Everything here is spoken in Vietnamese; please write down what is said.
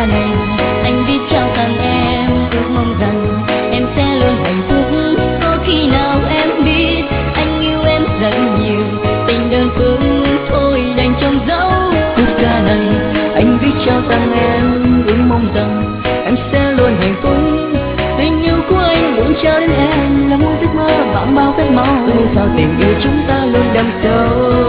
ca này anh viết trao tặng em, ước mong rằng em sẽ luôn hạnh phúc. Có khi nào em biết anh yêu em rất nhiều, tình đơn phương thôi đành trong dấu. Khúc ca này anh viết trao tặng em, ước mong rằng em sẽ luôn hạnh phúc. Tình yêu của anh muốn trao đến em là muôn giấc mơ vang bao phép màu, sao tình yêu chúng ta luôn đậm sâu.